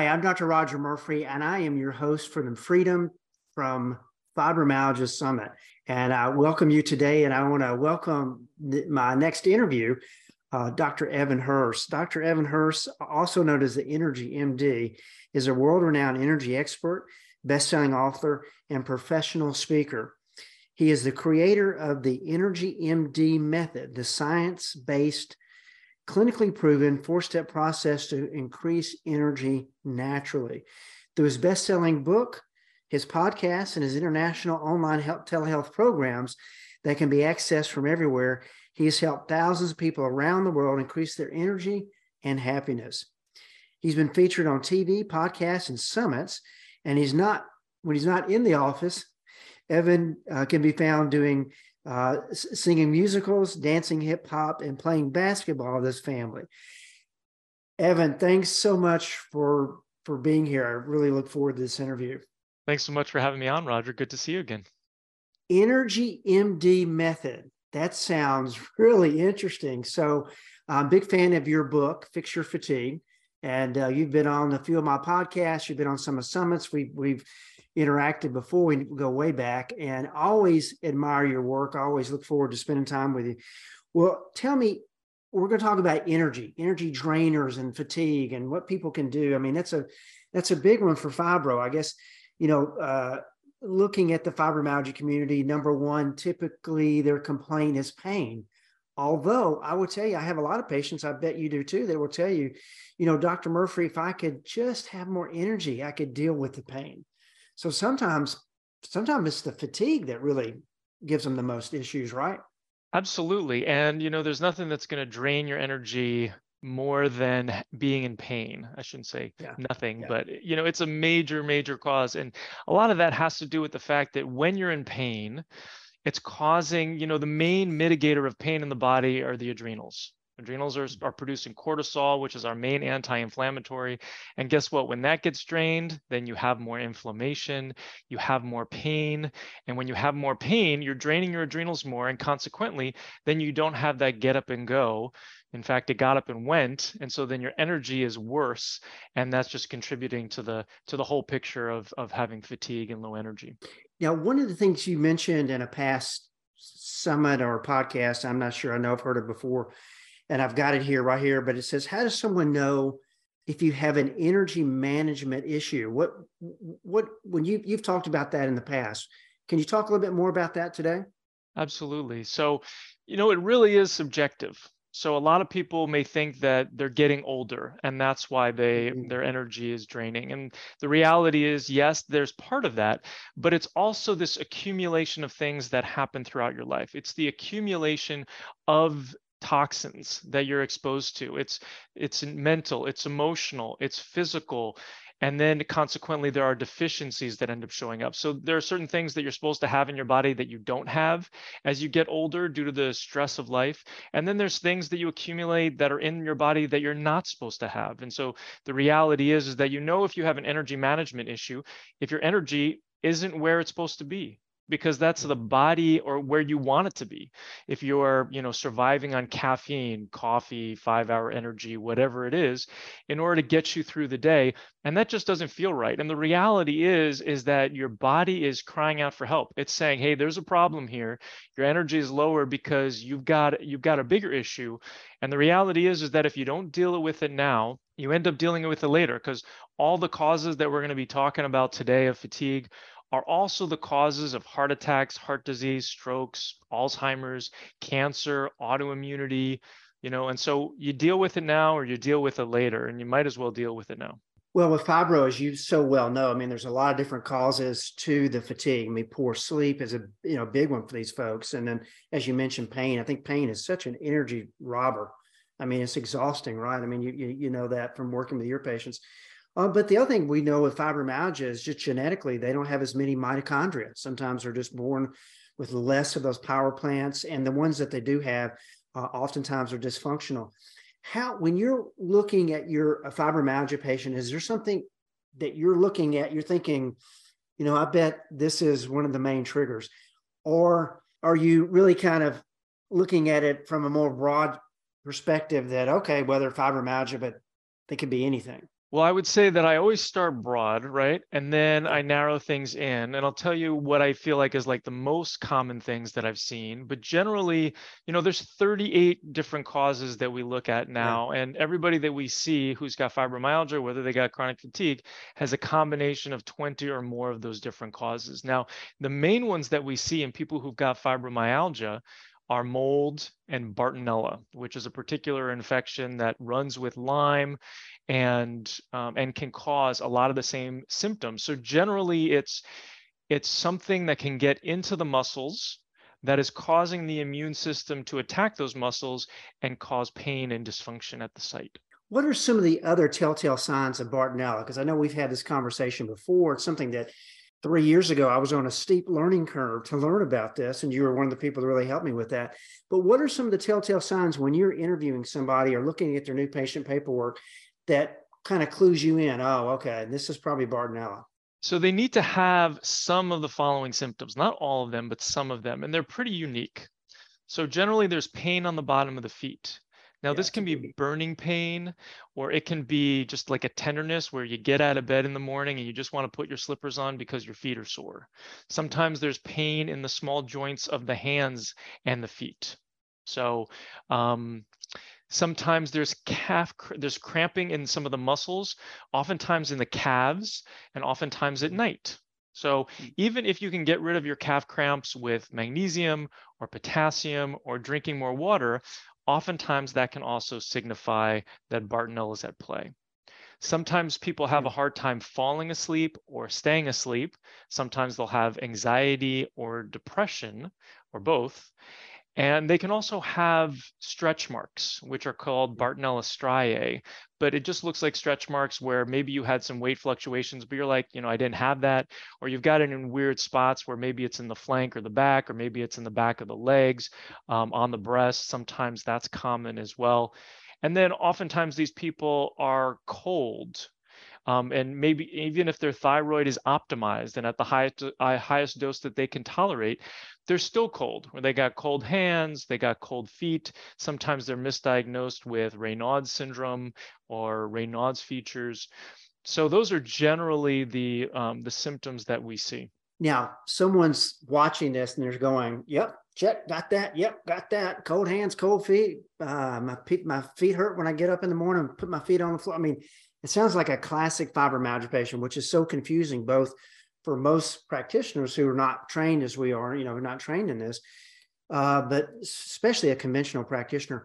I'm Dr. Roger Murphy, and I am your host for the Freedom from Fibromyalgia Summit. And I welcome you today, and I want to welcome my next interview, Dr. Evan Hurst. Dr. Evan Hurst, also known as the Energy MD, is a world-renowned energy expert, best-selling author, and professional speaker. He is the creator of the Energy MD method, the science-based, clinically proven four-step process to increase energy naturally. Through his best-selling book, his podcast, and his international online telehealth programs that can be accessed from everywhere, he has helped thousands of people around the world increase their energy and happiness. He's been featured on TV, podcasts, and summits, and when he's not in the office, Evan can be found doing singing musicals, dancing hip hop, and playing basketball with his family. Evan, thanks so much for being here. I really look forward to this interview. Thanks so much for having me on, Roger. Good to see you again. Energy MD method. That sounds really interesting. So I'm a big fan of your book, Fix Your Fatigue. And you've been on a few of my podcasts. You've been on some of summits. We've interacted before. We go way back, and I always admire your work. I always look forward to spending time with you. Well, tell me, we're going to talk about energy drainers and fatigue and what people can do. I mean, that's a big one for fibro. I guess, looking at the fibromyalgia community, number one, typically their complaint is pain. Although I would tell you, I have a lot of patients, I bet you do too, that will tell you, Dr. Murphy, if I could just have more energy, I could deal with the pain. So sometimes it's the fatigue that really gives them the most issues, right? Absolutely. And, there's nothing that's going to drain your energy more than being in pain. I shouldn't say nothing, but, it's a major, major cause. And a lot of that has to do with the fact that when you're in pain, it's causing, the main mitigator of pain in the body are the adrenals. Adrenals are producing cortisol, which is our main anti-inflammatory. And guess what? When that gets drained, then you have more inflammation, you have more pain. And when you have more pain, you're draining your adrenals more. And consequently, then you don't have that get up and go. In fact, it got up and went. And so then your energy is worse. And that's just contributing to the whole picture of having fatigue and low energy. Now, one of the things you mentioned in a past summit or podcast, I'm not sure, I know I've heard it before, and I've got it here right here, but it says, how does someone know if you have an energy management issue? When you've talked about that in the past, can you talk a little bit more about that today? Absolutely. So, it really is subjective. So a lot of people may think that they're getting older and that's why their energy is draining. And the reality is, yes, there's part of that, but it's also this accumulation of things that happen throughout your life. It's the accumulation of toxins that you're exposed to. It's mental, it's emotional, it's physical. And then consequently, there are deficiencies that end up showing up. So there are certain things that you're supposed to have in your body that you don't have as you get older due to the stress of life. And then there's things that you accumulate that are in your body that you're not supposed to have. And so the reality is that if you have an energy management issue, if your energy isn't where it's supposed to be, because that's the body or where you want it to be. If you're, surviving on caffeine, coffee, 5-hour energy, whatever it is, in order to get you through the day, and that just doesn't feel right. And the reality is that your body is crying out for help. It's saying, hey, there's a problem here. Your energy is lower because you've got a bigger issue. And the reality is that if you don't deal with it now, you end up dealing with it later, because all the causes that we're going to be talking about today of fatigue are also the causes of heart attacks, heart disease, strokes, Alzheimer's, cancer, autoimmunity, and so you deal with it now or you deal with it later, and you might as well deal with it now. Well, with fibro, as you so well know, I mean, there's a lot of different causes to the fatigue. I mean, poor sleep is a big one for these folks. And then, as you mentioned, pain. I think pain is such an energy robber. I mean, it's exhausting, right? I mean, you know that from working with your patients. But the other thing we know with fibromyalgia is just genetically, they don't have as many mitochondria. Sometimes they're just born with less of those power plants. And the ones that they do have, oftentimes are dysfunctional. When you're looking at a fibromyalgia patient, is there something that you're looking at, you're thinking, I bet this is one of the main triggers? Or are you really kind of looking at it from a more broad perspective that, okay, whether fibromyalgia, but they could be anything? Well, I would say that I always start broad, right? And then I narrow things in, and I'll tell you what I feel like is like the most common things that I've seen. But generally, there's 38 different causes that we look at Yeah. now, and everybody that we see who's got fibromyalgia, whether they got chronic fatigue, has a combination of 20 or more of those different causes. Now, the main ones that we see in people who've got fibromyalgia are mold and Bartonella, which is a particular infection that runs with Lyme and can cause a lot of the same symptoms. So generally, it's something that can get into the muscles that is causing the immune system to attack those muscles and cause pain and dysfunction at the site. What are some of the other telltale signs of Bartonella? Because I know we've had this conversation before. It's something that 3 years ago, I was on a steep learning curve to learn about this, and you were one of the people that really helped me with that. But what are some of the telltale signs when you're interviewing somebody or looking at their new patient paperwork that kind of clues you in? Oh, okay, this is probably Bartonella. So they need to have some of the following symptoms, not all of them, but some of them, and they're pretty unique. So generally there's pain on the bottom of the feet. Now Yeah, this can be burning pain, or it can be just like a tenderness where you get out of bed in the morning and you just want to put your slippers on because your feet are sore. Sometimes there's pain in the small joints of the hands and the feet. So sometimes there's cramping in some of the muscles, oftentimes in the calves and oftentimes at night. So even if you can get rid of your calf cramps with magnesium or potassium or drinking more water, oftentimes that can also signify that Bartonella is at play. Sometimes people have a hard time falling asleep or staying asleep. Sometimes they'll have anxiety or depression or both. And they can also have stretch marks, which are called Bartonella striae, but it just looks like stretch marks where maybe you had some weight fluctuations, but you're like, I didn't have that. Or you've got it in weird spots where maybe it's in the flank or the back, or maybe it's in the back of the legs, on the breast. Sometimes that's common as well. And then oftentimes these people are cold. And maybe even if their thyroid is optimized and at the highest dose that they can tolerate, they're still cold, or they got cold hands, they got cold feet. Sometimes they're misdiagnosed with Raynaud's syndrome or Raynaud's features. So those are generally the symptoms that we see. Now, someone's watching this and they're going, "Yep, check, got that. Yep, got that. Cold hands, cold feet. My feet hurt when I get up in the morning and put my feet on the floor." I mean, it sounds like a classic fibromyalgia patient, which is so confusing both for most practitioners who are not trained as we are, we're not trained in this, but especially a conventional practitioner.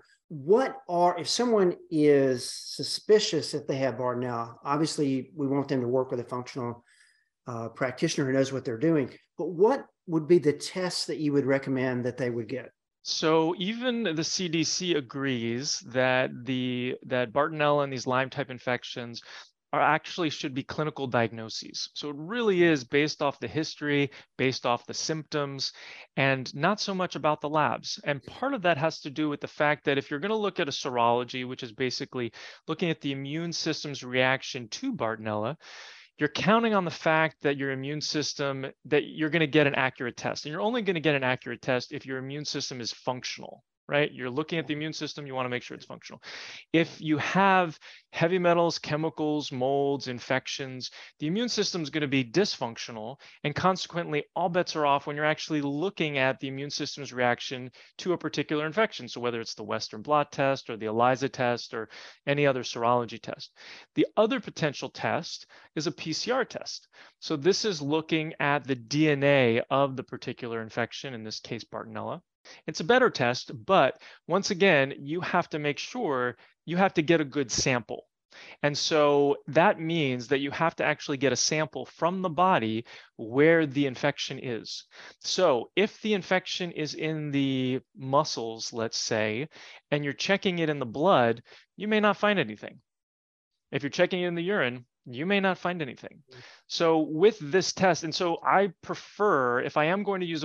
If someone is suspicious that they have Bartonella, obviously we want them to work with a functional practitioner who knows what they're doing, but what would be the tests that you would recommend that they would get? So even the CDC agrees that that Bartonella and these Lyme type infections should be clinical diagnoses. So it really is based off the history, based off the symptoms, and not so much about the labs. And part of that has to do with the fact that if you're going to look at a serology, which is basically looking at the immune system's reaction to Bartonella, you're counting on the fact that your immune system, that you're going to get an accurate test. And you're only going to get an accurate test if your immune system is functional, right? You're looking at the immune system, you want to make sure it's functional. If you have heavy metals, chemicals, molds, infections, the immune system is going to be dysfunctional, and consequently all bets are off when you're actually looking at the immune system's reaction to a particular infection. So whether it's the Western blot test or the ELISA test or any other serology test. The other potential test is a PCR test. So this is looking at the DNA of the particular infection, in this case Bartonella. It's a better test, but once again, you have to make sure you have to get a good sample. And so that means that you have to actually get a sample from the body where the infection is. So if the infection is in the muscles, let's say, and you're checking it in the blood, you may not find anything. If you're checking it in the urine, you may not find anything. So with this test, and so I prefer, if I am going to use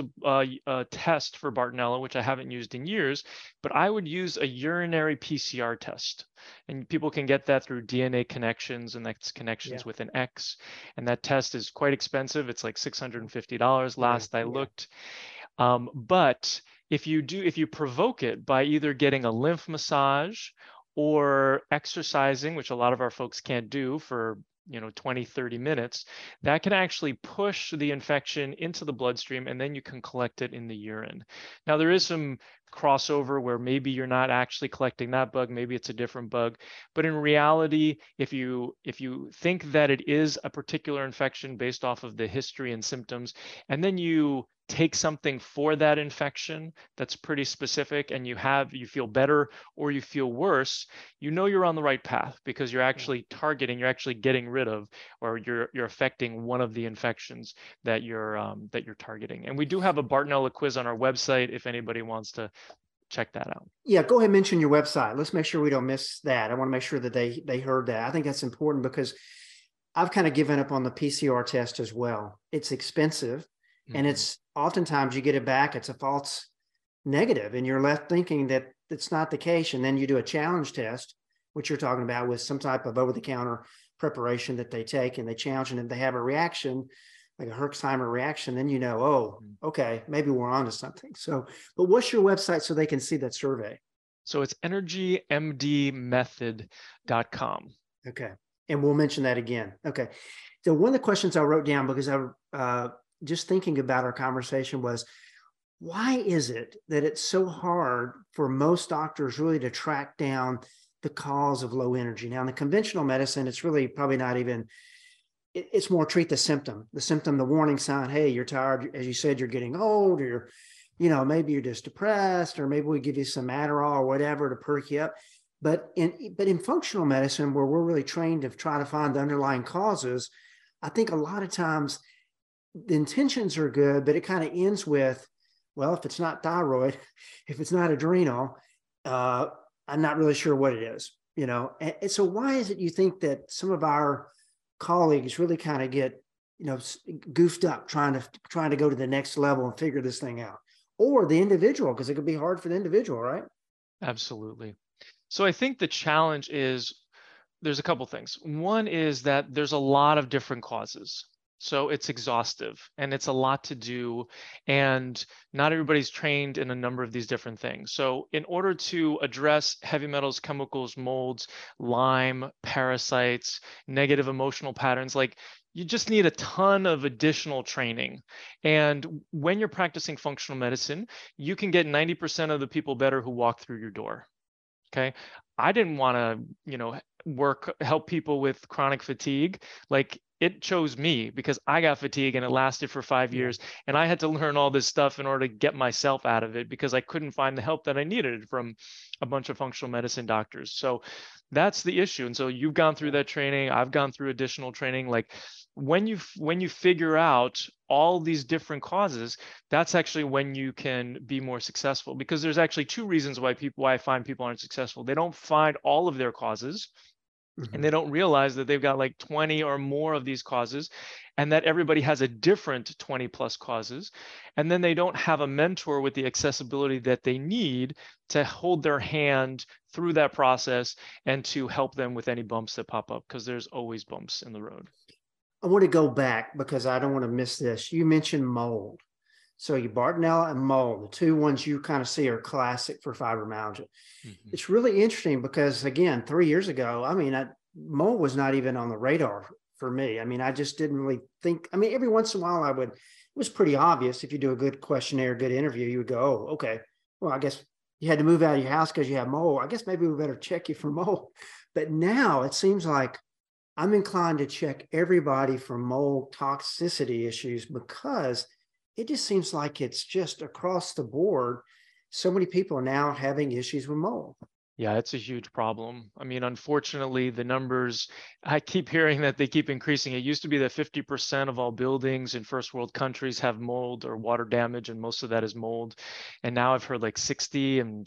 a test for Bartonella, which I haven't used in years, but I would use a urinary PCR test. And people can get that through DNA Connections, and that's Connections with an X. And that test is quite expensive. It's like $650 last I looked. But if you provoke it by either getting a lymph massage or exercising, which a lot of our folks can't do for 20, 30 minutes, that can actually push the infection into the bloodstream, and then you can collect it in the urine. Now, there is some crossover where maybe you're not actually collecting that bug, maybe it's a different bug. But in reality, if you think that it is a particular infection based off of the history and symptoms, and then you take something for that infection that's pretty specific, and you feel better or you feel worse, you're on the right path, because you're actually targeting, you're actually getting rid of, or you're affecting one of the infections that you're targeting. And we do have a Bartonella quiz on our website if anybody wants to check that out. Yeah, go ahead and mention your website. Let's make sure we don't miss that. I want to make sure that they heard that. I think that's important, because I've kind of given up on the PCR test as well. It's expensive, and it's oftentimes you get it back, it's a false negative, and you're left thinking that it's not the case. And then you do a challenge test, which you're talking about, with some type of over-the-counter preparation that they take, and they challenge, and if they have a reaction, like a Herxheimer reaction, then oh, okay, maybe we're onto something. So, but what's your website so they can see that survey? So it's energymdmethod.com. Okay. And we'll mention that again. Okay. So one of the questions I wrote down, because I just thinking about our conversation, was, why is it that it's so hard for most doctors really to track down the cause of low energy? Now, in the conventional medicine, it's really probably not even, it's more treat the symptom, the warning sign. Hey, you're tired. As you said, you're getting old, or maybe you're just depressed, or maybe we give you some Adderall or whatever to perk you up. But in functional medicine, where we're really trained to try to find the underlying causes, I think a lot of times the intentions are good, but it kind of ends with, well, if it's not thyroid, if it's not adrenal, I'm not really sure what it is, And so why is it you think that some of our colleagues really kind of get, goofed up trying to go to the next level and figure this thing out? Or the individual, because it could be hard for the individual, right? Absolutely. So I think the challenge is, there's a couple things. One is that there's a lot of different causes. So it's exhaustive, and it's a lot to do, and not everybody's trained in a number of these different things. So in order to address heavy metals, chemicals, molds, Lyme, parasites, negative emotional patterns, you just need a ton of additional training. And when you're practicing functional medicine, you can get 90% of the people better who walk through your door. Okay. I didn't want to, help people with chronic fatigue. It chose me, because I got fatigue and it lasted for 5 years. And I had to learn all this stuff in order to get myself out of it, because I couldn't find the help that I needed from a bunch of functional medicine doctors. So that's the issue. And so you've gone through that training. I've gone through additional training. When you figure out all these different causes, that's actually when you can be more successful, because there's actually two reasons why I find people aren't successful. They don't find all of their causes. And they don't realize that they've got 20 or more of these causes, and that everybody has a different 20 plus causes. And then they don't have a mentor with the accessibility that they need to hold their hand through that process and to help them with any bumps that pop up, because there's always bumps in the road. I want to go back, because I don't want to miss this. You mentioned mold. So you Bartonella and mold, the two ones you kind of see are classic for fibromyalgia. It's really interesting, because again, 3 years ago, mold was not even on the radar for me. I just didn't really think, every once in a while it was pretty obvious. If you do a good questionnaire, good interview, you would go, oh, okay, well, I guess you had to move out of your house because you have mold. I guess maybe we better check you for mold. But now it seems like I'm inclined to check everybody for mold toxicity issues, because it just seems like it's just across the board. So many people are now having issues with mold. Yeah, it's a huge problem. Unfortunately, the numbers, I keep hearing that they keep increasing. It used to be that 50% of all buildings in first world countries have mold or water damage, and most of that is mold. And now I've heard 60 and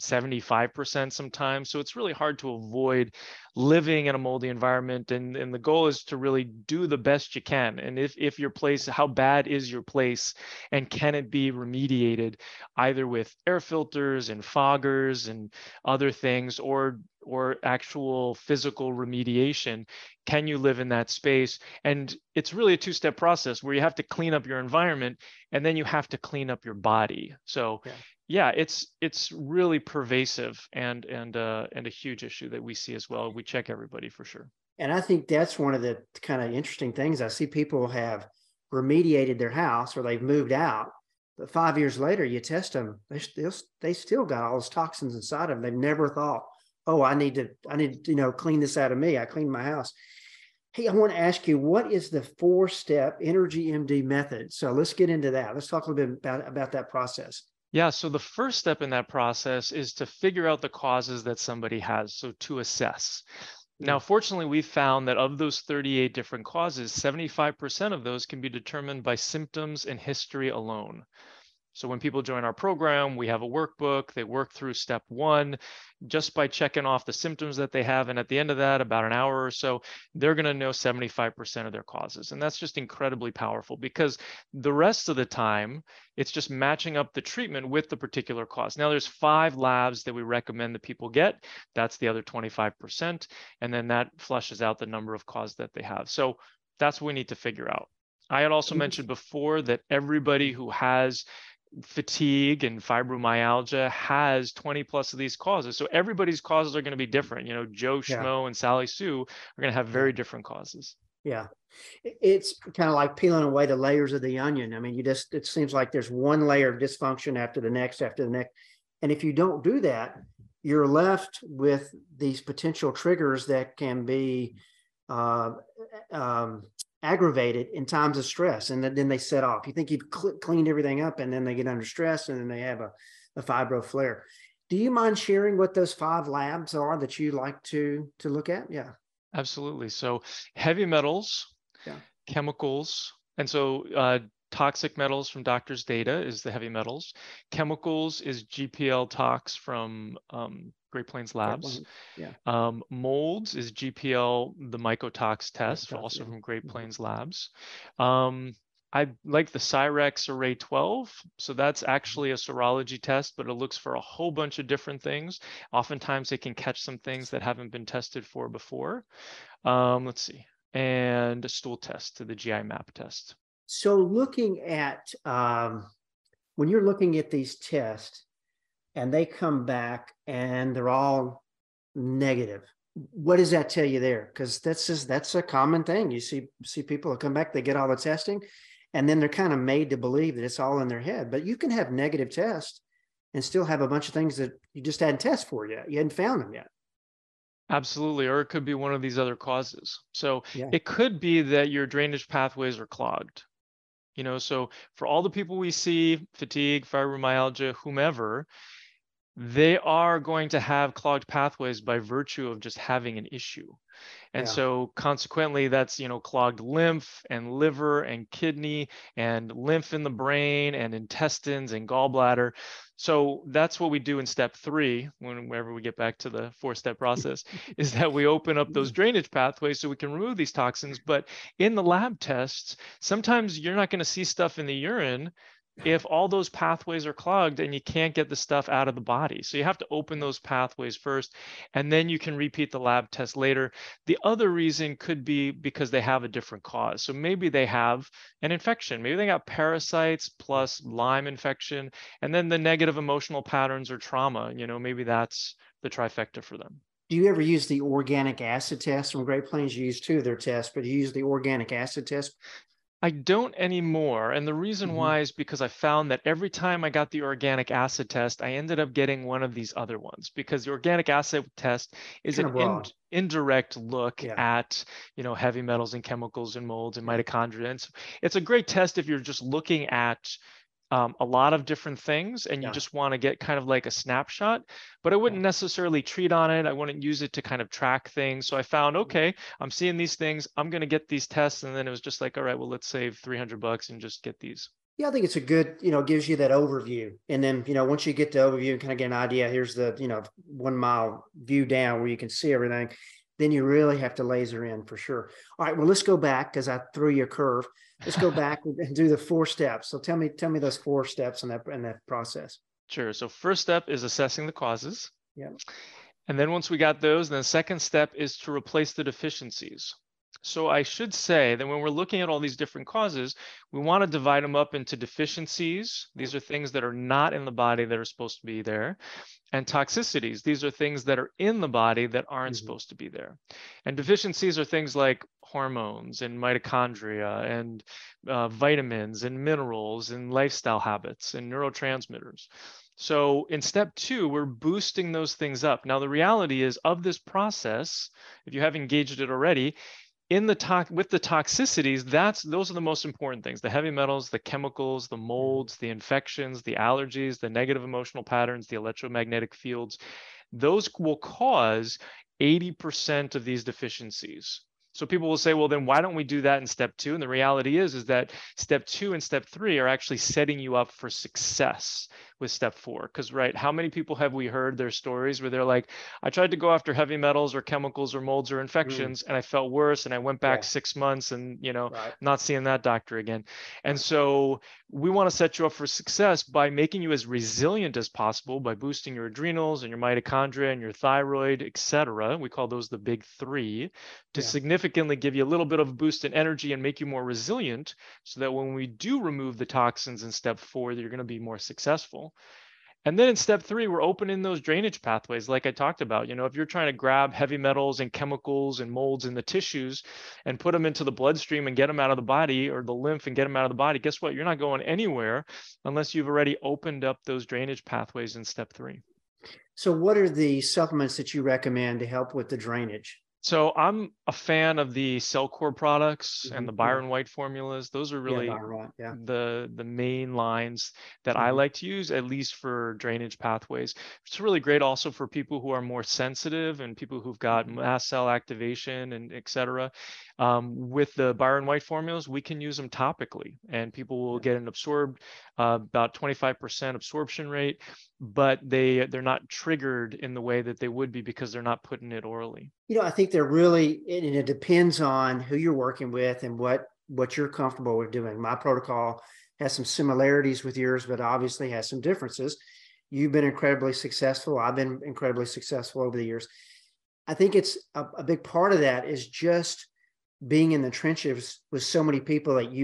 75% sometimes. So it's really hard to avoid living in a moldy environment. And the goal is to really do the best you can. And if your place, how bad is your place, and can it be remediated either with air filters and foggers and other things, or actual physical remediation? Can you live in that space? And it's really a two-step process where you have to clean up your environment, and then you have to clean up your body. So yeah, it's really pervasive and a huge issue that we see as well. We check everybody for sure. And I think that's one of the kind of interesting things. I see people have remediated their house or they've moved out, but 5 years later, you test them, they still got all those toxins inside of them. They've never thought, oh, I need to clean this out of me. I cleaned my house. Hey, I want to ask you, what is the 4-step Energy MD method? So let's get into that. Let's talk a little bit about that process. Yeah, so the first step in that process is to figure out the causes that somebody has, so to assess. Now, fortunately, we found that of those 38 different causes, 75% of those can be determined by symptoms and history alone. So when people join our program, we have a workbook. They work through step 1 just by checking off the symptoms that they have. And at the end of that, about an hour or so, they're going to know 75% of their causes. And that's just incredibly powerful because the rest of the time, it's just matching up the treatment with the particular cause. Now, there's 5 labs that we recommend that people get. That's the other 25%. And then that flushes out the number of causes that they have. So that's what we need to figure out. I had also mentioned before that everybody who has fatigue and fibromyalgia has 20 plus of these causes. So everybody's causes are going to be different. Joe Schmo and Sally Sue are going to have very different causes. Yeah. It's kind of like peeling away the layers of the onion. I mean, it seems like there's one layer of dysfunction after the next. And if you don't do that, you're left with these potential triggers that can be aggravated in times of stress, and then they set off. You think you've cleaned everything up, and then they get under stress, and then they have a fibro flare. Do you mind sharing what those 5 labs are that you like to look at? Yeah, absolutely. So heavy metals, chemicals, and so toxic metals from doctor's data is the heavy metals. Chemicals is GPL tox from Great Plains Labs. Molds is GPL, the mycotox test, also from Great Plains Labs. I like the Cyrex Array 12. So that's actually a serology test, but it looks for a whole bunch of different things. Oftentimes it can catch some things that haven't been tested for before. Let's see. And a stool test to the GI map test. So looking at, when you're looking at these tests and they come back and they're all negative, what does that tell you there? Because that's a common thing. You see people who come back, they get all the testing, and then they're kind of made to believe that it's all in their head. But you can have negative tests and still have a bunch of things that you just hadn't tested for yet. You hadn't found them yet. Absolutely. Or it could be one of these other causes. So it could be that your drainage pathways are clogged. So for all the people we see, fatigue, fibromyalgia, whomever, they are going to have clogged pathways by virtue of just having an issue. And so consequently, that's, clogged lymph and liver and kidney and lymph in the brain and intestines and gallbladder. So that's what we do in step 3, whenever we get back to the 4-step process, is that we open up those drainage pathways so we can remove these toxins. But in the lab tests, sometimes you're not going to see stuff in the urine if all those pathways are clogged and you can't get the stuff out of the body. So you have to open those pathways first, and then you can repeat the lab test later. The other reason could be because they have a different cause. So maybe they have an infection. Maybe they got parasites plus Lyme infection, and then the negative emotional patterns or trauma, maybe that's the trifecta for them. Do you ever use the organic acid test from Great Plains? You use 2 of their tests, but you use the organic acid test? I don't anymore. And the reason why is because I found that every time I got the organic acid test, I ended up getting one of these other ones, because the organic acid test is an indirect look at, heavy metals and chemicals and molds and mitochondria. And so it's a great test if you're just looking at a lot of different things and you just want to get kind of like a snapshot, but I wouldn't necessarily treat on it. I wouldn't use it to kind of track things. So I found, okay, I'm seeing these things, I'm going to get these tests. And then it was just like, all right, well, let's save $300 and just get these. Yeah, I think it's a good, gives you that overview. And then, once you get the overview and kind of get an idea, here's the, 1 mile view down where you can see everything, then you really have to laser in for sure. All right, well, let's go back, because I threw you a curve. Let's go back and do the 4 steps. So tell me those 4 steps in that process. Sure. So first step is assessing the causes. Yeah. And then once we got those, then the second step is to replace the deficiencies. So I should say that when we're looking at all these different causes, we want to divide them up into deficiencies. These are things that are not in the body that are supposed to be there, and toxicities. These are things that are in the body that aren't Mhm. supposed to be there. And deficiencies are things like hormones and mitochondria and vitamins and minerals and lifestyle habits and neurotransmitters. So in step two, we're boosting those things up. Now, the reality is of this process, if you have engaged it already, in the with the toxicities, those are the most important things: the heavy metals, the chemicals, the Mhm. molds, the infections, the allergies, the negative emotional patterns, the electromagnetic fields. Those will cause 80% of these deficiencies. So people will say, well, then why don't we do that in step two? And the reality is that step two and step three are actually setting you up for success with step four. Because, right, how many people have we heard their stories where they're like, I tried to go after heavy metals or chemicals or molds or Mm. infections and I felt worse and I went back Yeah, 6 months and, right, not seeing that doctor again. And right. so we want to set you up for success by making you as resilient as possible by boosting your adrenals and your mitochondria and your thyroid, etc. We call those the big three, to Yeah. significantly give you a little bit of a boost in energy and make you more resilient so that when we do remove the toxins in step four, you're going to be more successful. And then in step three, we're opening those drainage pathways, like I talked about. If you're trying to grab heavy metals and chemicals and molds in the tissues and put them into the bloodstream and get them out of the body, or the lymph and get them out of the body, guess what? You're not going anywhere unless you've already opened up those drainage pathways in step three. So what are the supplements that you recommend to help with the drainage? So I'm a fan of the Cellcore products and Mhm. the Yeah. Byron White formulas. Those are Yeah, really Byron, right. Yeah. the main lines that I Mhm. like to use, at least for drainage pathways. It's really great also for people who are more sensitive and people who've got Mhm. mast cell activation and et cetera. With the Byron White formulas, we can use them topically, and people will Yeah. get an absorbed about 25% absorption rate, but they're not triggered in the way that they would be because they're not putting it orally. I think they're really, and it depends on who you're working with and what you're comfortable with doing. My protocol has some similarities with yours, but obviously has some differences. You've been incredibly successful. I've been incredibly successful over the years. I think it's a big part of that is just being in the trenches with so many people that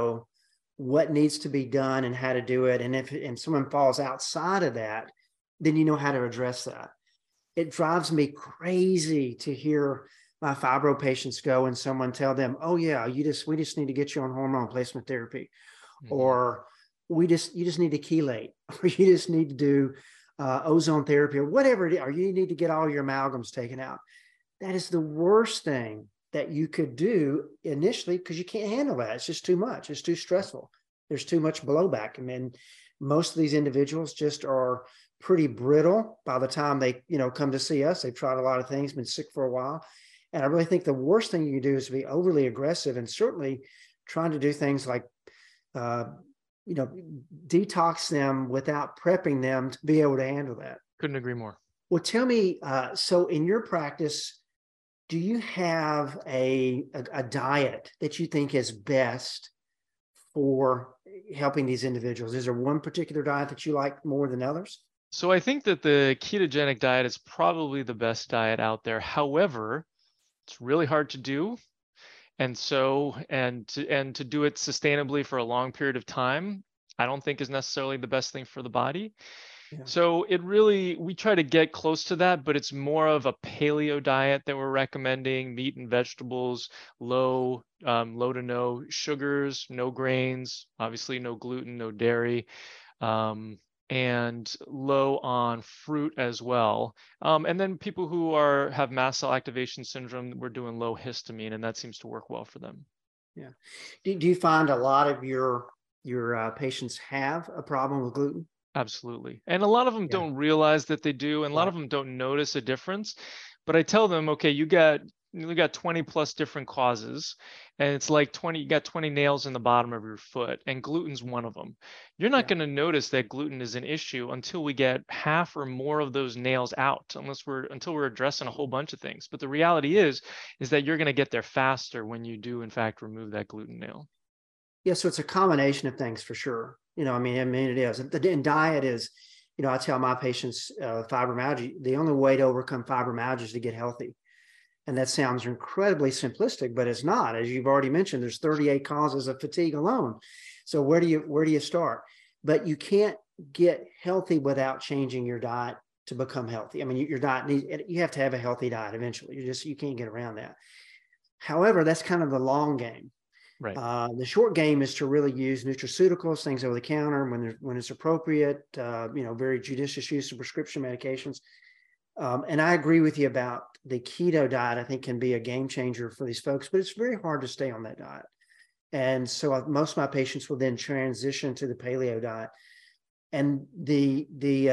what needs to be done and how to do it. And if someone falls outside of that, then you know how to address that. It drives me crazy to hear my fibro patients go and someone tell them, "Oh yeah, we just need to get you on hormone replacement therapy," Mhm. or you just need to chelate, or you just need to do ozone therapy, or whatever it is, or you need to get all your amalgams taken out. That is the worst thing that you could do initially because you can't handle that. It's just too much. It's too stressful. There's too much blowback. I mean, most of these individuals just are pretty brittle by the time they, come to see us. They've tried a lot of things, been sick for a while. And I really think the worst thing you can do is be overly aggressive and certainly trying to do things like, uh, you know, detox them without prepping them to be able to handle that. Couldn't agree more. Well, tell me, so in your practice, do you have a diet that you think is best for helping these individuals? Is there one particular diet that you like more than others? So I think that the ketogenic diet is probably the best diet out there. However, it's really hard to do. And to do it sustainably for a long period of time, I don't think is necessarily the best thing for the body. Yeah. So we try to get close to that, but it's more of a paleo diet that we're recommending: meat and vegetables, low to no sugars, no grains, obviously no gluten, no dairy, um, and low on fruit as well. And then people who have mast cell activation syndrome, we're doing low histamine, and that seems to work well for them. Yeah. Do you find a lot of your patients have a problem with gluten? Absolutely. And a lot of them Yeah. don't realize that they do, and a lot Right. of them don't notice a difference. But I tell them, okay, you got 20 plus different causes, and it's like 20, you got 20 nails in the bottom of your foot, and gluten's one of them. You're not Yeah. going to notice that gluten is an issue until we get half or more of those nails out, until we're addressing a whole bunch of things. But the reality is that you're going to get there faster when you do in fact remove that gluten nail. Yeah. So it's a combination of things for sure. I mean, it is. And diet is, I tell my patients, fibromyalgia, the only way to overcome fibromyalgia is to get healthy. And that sounds incredibly simplistic, but it's not. As you've already mentioned, there's 38 causes of fatigue alone. So where do you start? But you can't get healthy without changing your diet to become healthy. I mean, your diet you have to have a healthy diet eventually. You can't get around that. However, that's kind of the long game. Right. The short game is to really use nutraceuticals, things over the counter when it's appropriate. Very judicious use of prescription medications. And I agree with you about the keto diet. I think can be a game changer for these folks, but it's very hard to stay on that diet. And so most of my patients will then transition to the paleo diet. And the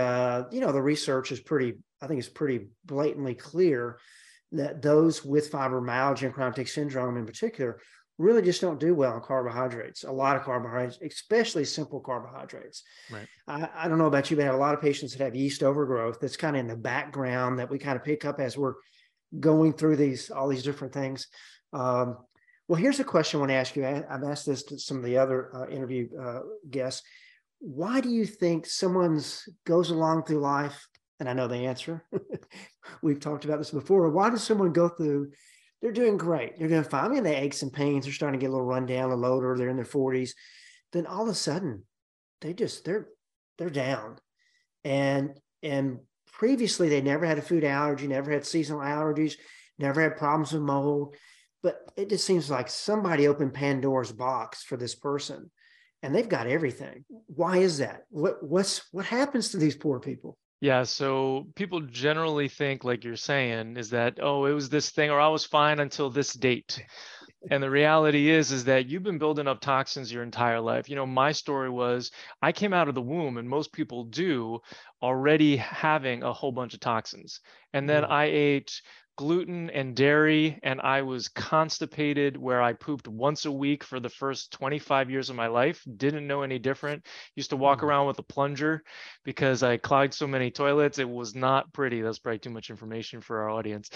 research is I think it's pretty blatantly clear that those with fibromyalgia and chronic fatigue syndrome in particular really just don't do well on carbohydrates, a lot of carbohydrates, especially simple carbohydrates. Right. I don't know about you, but I have a lot of patients that have yeast overgrowth that's kind of in the background that we kind of pick up as we're going through all these different things. Well, here's a question I want to ask you. I've asked this to some of the other interview guests. Why do you think someone goes along through life? And I know the answer. We've talked about this before. Why does someone go through? They're doing great. They're doing fine. I mean, the aches and pains are starting to get a little run down, a little older. They're in their 40s. Then all of a sudden, they're down. And previously, they never had a food allergy, never had seasonal allergies, never had problems with mold. But it just seems like somebody opened Pandora's box for this person, and they've got everything. Why is that? What happens to these poor people? Yeah, so people generally think, like you're saying, is that, oh, it was this thing, or I was fine until this date. And the reality is that you've been building up toxins your entire life. My story was I came out of the womb, and most people do, already having a whole bunch of toxins. And then I ate gluten and dairy, and I was constipated where I pooped once a week for the first 25 years of my life. Didn't know any different. Used to walk around with a plunger because I clogged so many toilets. It was not pretty. That's probably too much information for our audience.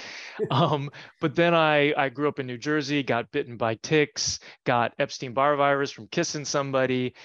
But then I grew up in New Jersey, got bitten by ticks, got Epstein-Barr virus from kissing somebody,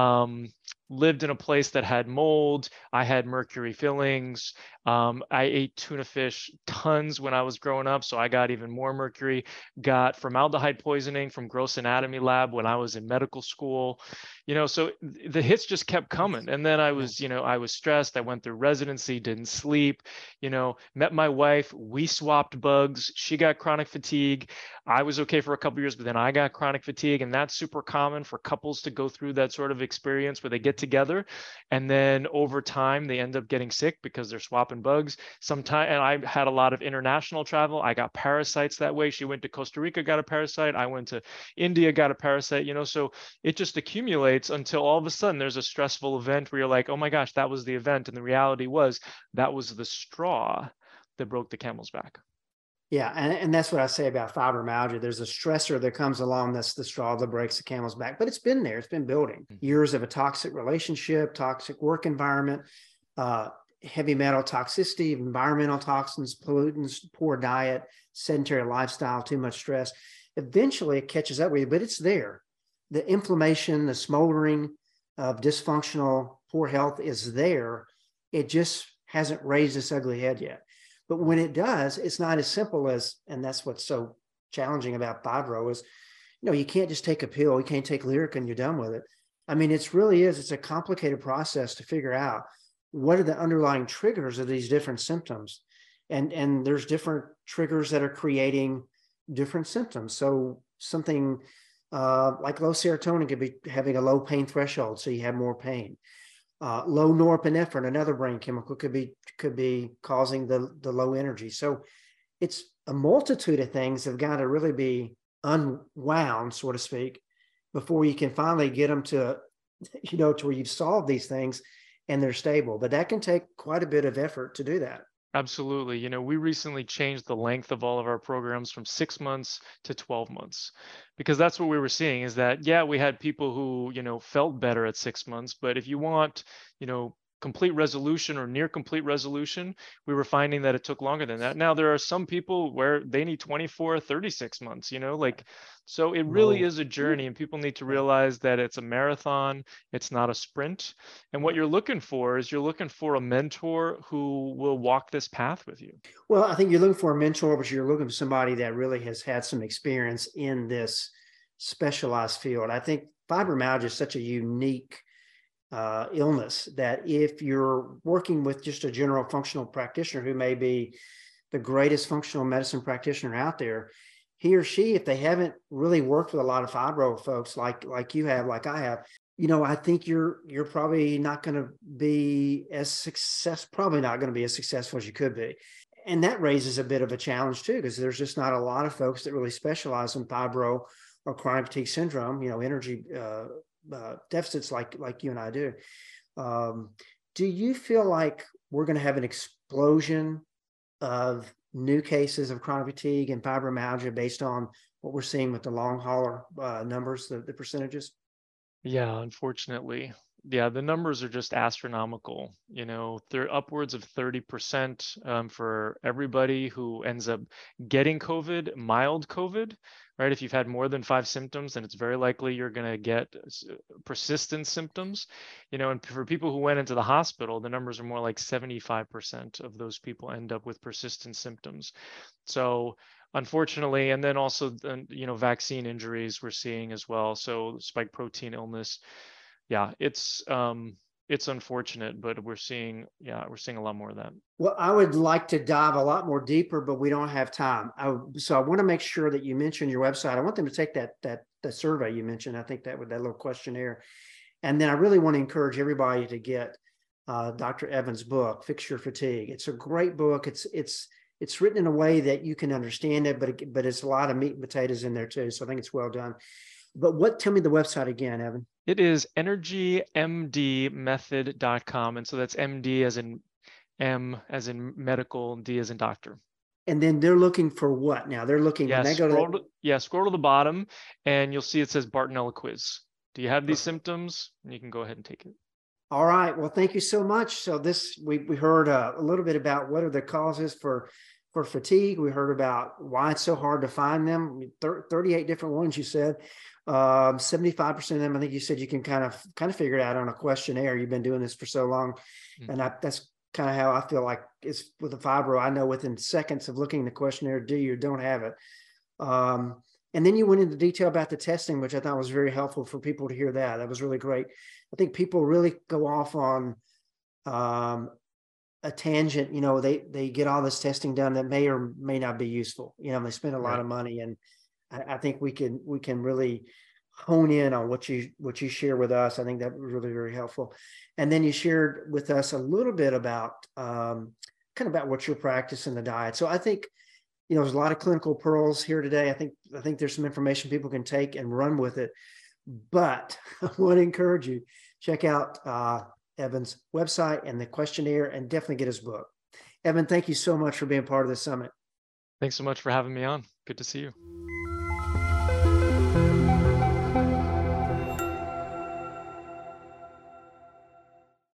lived in a place that had mold. I had mercury fillings. I ate tuna fish tons when I was growing up, so I got even more mercury. Got formaldehyde poisoning from Gross Anatomy Lab when I was in medical school. So the hits just kept coming. And then I was stressed. I went through residency, didn't sleep, met my wife. We swapped bugs. She got chronic fatigue. I was okay for a couple of years, but then I got chronic fatigue. And that's super common for couples to go through that sort of experience where they get together. And then over time, they end up getting sick because they're swapping bugs. And I had a lot of international travel. I got parasites that way. She went to Costa Rica, got a parasite. I went to India, got a parasite, so it just accumulates until all of a sudden there's a stressful event where you're like, oh my gosh, that was the event. And the reality was that was the straw that broke the camel's back. Yeah, and that's what I say about fibromyalgia. There's a stressor that comes along that's the straw that breaks the camel's back, but it's been there. It's been building. Years of a toxic relationship, toxic work environment, heavy metal toxicity, environmental toxins, pollutants, poor diet, sedentary lifestyle, too much stress. Eventually, it catches up with you, but it's there. The inflammation, the smoldering of dysfunctional poor health is there. It just hasn't raised its ugly head yet. But when it does, it's not as simple as, and that's what's so challenging about fibro is, you can't just take a pill. You can't take Lyrica and you're done with it. I mean, it's a complicated process to figure out what are the underlying triggers of these different symptoms. And there's different triggers that are creating different symptoms. So something like low serotonin could be having a low pain threshold, so you have more pain. Low norepinephrine, another brain chemical, could be causing the low energy. So it's a multitude of things that have got to really be unwound, so to speak, before you can finally get them to where you've solved these things and they're stable. But that can take quite a bit of effort to do that. Absolutely. We recently changed the length of all of our programs from 6 months to 12 months, because that's what we were seeing is that, yeah, we had people who, felt better at 6 months, but if you want, complete resolution or near complete resolution, we were finding that it took longer than that. Now, there are some people where they need 24, 36 months, like, so it really Whoa. is a journey, and people need to realize that it's a marathon, it's not a sprint. And what you're looking for is you're looking for a mentor who will walk this path with you. Well, I think you're looking for a mentor, but you're looking for somebody that really has had some experience in this specialized field. I think fibromyalgia is such a unique illness that if you're working with just a general functional practitioner who may be the greatest functional medicine practitioner out there, he or she, if they haven't really worked with a lot of fibro folks like you have, like I have, I think you're probably not going to be as successful as you could be. And that raises a bit of a challenge too, because there's just not a lot of folks that really specialize in fibro or chronic fatigue syndrome, energy deficits like you and I do. Do you feel like we're going to have an explosion of new cases of chronic fatigue and fibromyalgia based on what we're seeing with the long hauler numbers, the percentages? Yeah, unfortunately. Yeah, the numbers are just astronomical. They're upwards of 30% for everybody who ends up getting COVID, mild COVID, right? If you've had more than 5 symptoms, then it's very likely you're going to get persistent symptoms. And for people who went into the hospital, the numbers are more like 75% of those people end up with persistent symptoms. So unfortunately, and then also, vaccine injuries we're seeing as well. So spike protein illness. Yeah, it's unfortunate, but we're seeing a lot more of that. Well, I would like to dive a lot more deeper, but we don't have time. So I want to make sure that you mention your website. I want them to take that survey you mentioned. I think that little questionnaire. And then I really want to encourage everybody to get Dr. Evans' book, Fix Your Fatigue. It's a great book. It's written in a way that you can understand it, but it's a lot of meat and potatoes in there too. So I think it's well done. But tell me the website again, Evan. It is energymdmethod.com. And so that's MD as in M as in medical, D as in doctor. And then they're looking for what now? They're looking when they go scroll to the bottom and you'll see it says Bartonella quiz. Do you have these symptoms? And you can go ahead and take it. All right. Well, thank you so much. So we heard a little bit about what are the causes for fatigue. We heard about why it's so hard to find them. 38 different ones, you said. 75% of them, I think you said you can kind of figure it out on a questionnaire. You've been doing this for so long. Mm-hmm. And that's kind of how I feel like it's with the fibro. I know within seconds of looking at the questionnaire, do you or don't have it. And then you went into detail about the testing, which I thought was very helpful for people to hear that. That was really great. I think people really go off on a tangent. They get all this testing done that may or may not be useful. They spend a lot of money, and I think we can really hone in on what you share with us. I think that was really very helpful. And then you shared with us a little bit about about what your practice in the diet. So I think there's a lot of clinical pearls here today. I think there's some information people can take and run with it. But I want to encourage you, check out Evan's website and the questionnaire, and definitely get his book. Evan, thank you so much for being part of the summit. Thanks so much for having me on. Good to see you.